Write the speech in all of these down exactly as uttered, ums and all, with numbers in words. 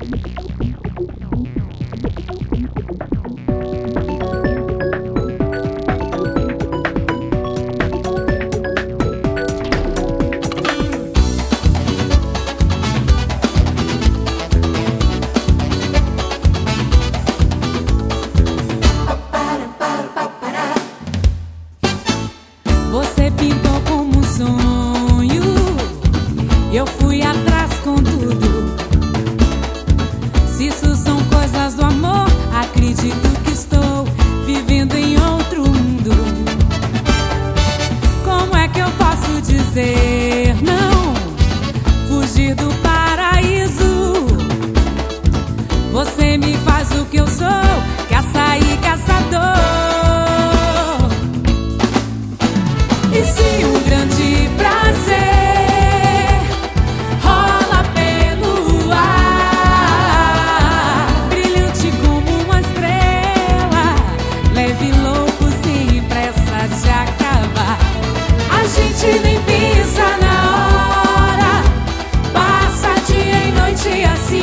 Você pintou como um sonho, eu fui atrás com tudo. Se isso são coisas do amor, acredito que estou vivendo em outro mundo. Como é que eu posso dizer não? Fugir do paraíso. Você me faz o que eu sou, caça e caçador. E se um grande prazer rola pelo ar, brilhante como uma estrela, leve, louco, sem pressa de acabar. A gente nem pensa na hora, passa dia e noite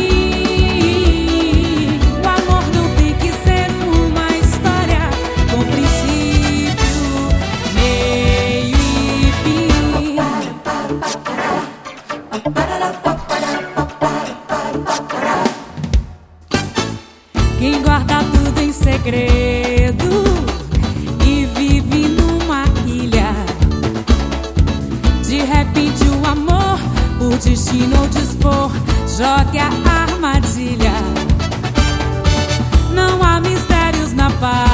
assim. O amor não tem que ser uma história com princípio, meio e fim. Quem guarda tudo em segredo e vive numa ilha, de repente o amor, por destino ou dispor, joga a armadilha. Não há mistérios na paz.